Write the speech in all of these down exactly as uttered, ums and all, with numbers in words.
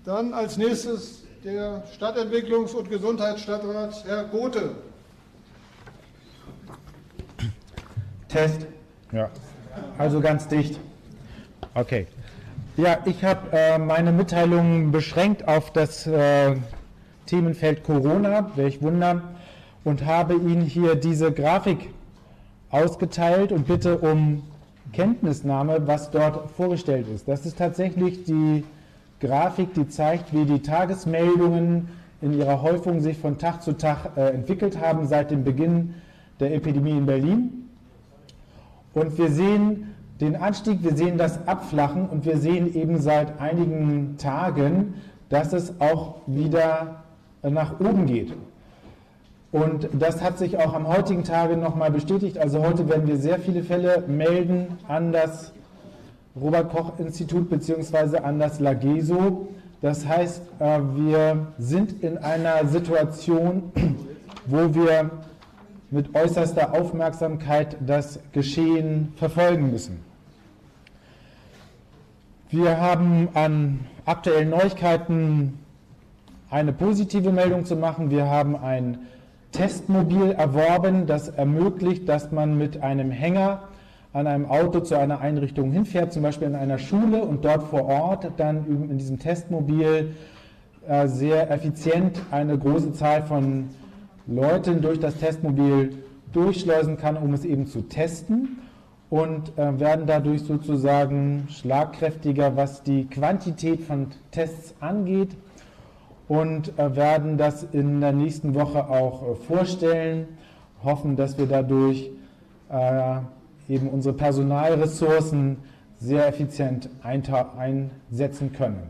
Dann als nächstes der Stadtentwicklungs- und Gesundheitsstadtrat, Herr Gothe. Test. Ja, also ganz dicht. Okay. Ja, ich habe äh, meine Mitteilung beschränkt auf das äh, Themenfeld Corona, welch Wunder, und habe Ihnen hier diese Grafik ausgeteilt und bitte um Kenntnisnahme, was dort vorgestellt ist. Das ist tatsächlich die Grafik, die zeigt, wie die Tagesmeldungen in ihrer Häufung sich von Tag zu Tag äh, entwickelt haben seit dem Beginn der Epidemie in Berlin. Und wir sehen den Anstieg, wir sehen das Abflachen und wir sehen eben seit einigen Tagen, dass es auch wieder nach oben geht. Und das hat sich auch am heutigen Tage nochmal bestätigt. Also heute werden wir sehr viele Fälle melden an das Robert-Koch-Institut bzw. an das LAGESO. Das heißt, wir sind in einer Situation, wo wir mit äußerster Aufmerksamkeit das Geschehen verfolgen müssen. Wir haben an aktuellen Neuigkeiten eine positive Meldung zu machen. Wir haben ein Testmobil erworben, das ermöglicht, dass man mit einem Hänger an einem Auto zu einer Einrichtung hinfährt, zum Beispiel in einer Schule, und dort vor Ort dann in diesem Testmobil äh, sehr effizient eine große Zahl von Leuten durch das Testmobil durchschleusen kann, um es eben zu testen, und äh, werden dadurch sozusagen schlagkräftiger, was die Quantität von Tests angeht, und äh, werden das in der nächsten Woche auch äh, vorstellen, hoffen, dass wir dadurch äh, eben unsere Personalressourcen sehr effizient einsetzen können.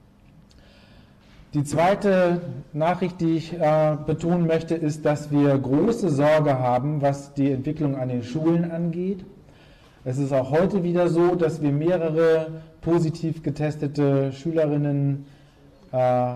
Die zweite Nachricht, die ich äh, betonen möchte, ist, dass wir große Sorge haben, was die Entwicklung an den Schulen angeht. Es ist auch heute wieder so, dass wir mehrere positiv getestete Schülerinnen äh,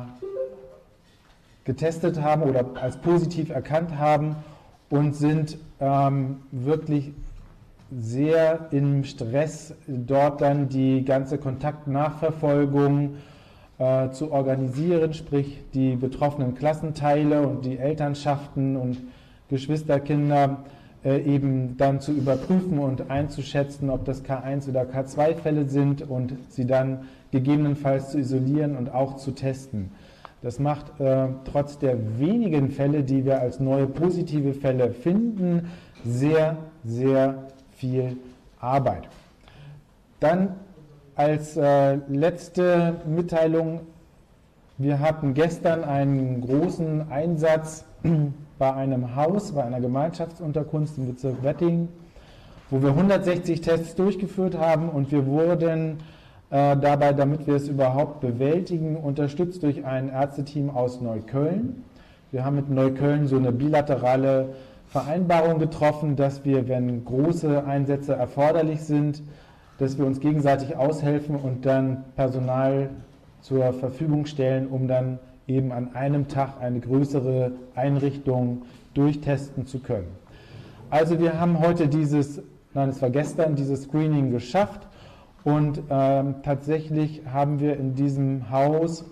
getestet haben oder als positiv erkannt haben und sind ähm, wirklich sehr im Stress, dort dann die ganze Kontaktnachverfolgung äh, zu organisieren, sprich die betroffenen Klassenteile und die Elternschaften und Geschwisterkinder äh, eben dann zu überprüfen und einzuschätzen, ob das K eins oder K zwei Fälle sind, und sie dann gegebenenfalls zu isolieren und auch zu testen. Das macht äh, trotz der wenigen Fälle, die wir als neue positive Fälle finden, sehr, sehr viel Arbeit. Dann als äh, letzte Mitteilung: Wir hatten gestern einen großen Einsatz bei einem Haus, bei einer Gemeinschaftsunterkunft im Bezirk Wettingen, wo wir hundertsechzig Tests durchgeführt haben, und wir wurden äh, dabei, damit wir es überhaupt bewältigen, unterstützt durch ein Ärzteteam aus Neukölln. Wir haben mit Neukölln so eine bilaterale Vereinbarung getroffen, dass wir, wenn große Einsätze erforderlich sind, dass wir uns gegenseitig aushelfen und dann Personal zur Verfügung stellen, um dann eben an einem Tag eine größere Einrichtung durchtesten zu können. Also wir haben heute dieses, nein, es war gestern, dieses Screening geschafft, und ähm, tatsächlich haben wir in diesem Haus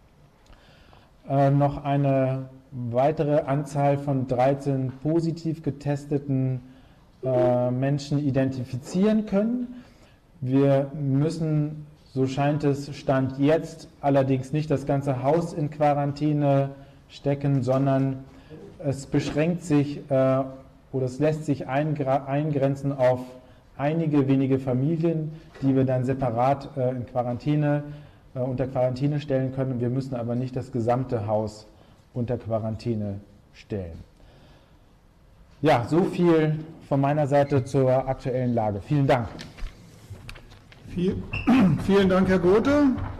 äh, noch eine weitere Anzahl von dreizehn positiv getesteten äh, Menschen identifizieren können. Wir müssen, so scheint es, Stand jetzt, allerdings nicht das ganze Haus in Quarantäne stecken, sondern es beschränkt sich äh, oder es lässt sich eingrenzen auf einige wenige Familien, die wir dann separat äh, in Quarantäne, äh, unter Quarantäne stellen können. Wir müssen aber nicht das gesamte Haus unter Quarantäne stellen. Ja, so viel von meiner Seite zur aktuellen Lage. Vielen Dank. Viel, vielen Dank, Herr Gothe.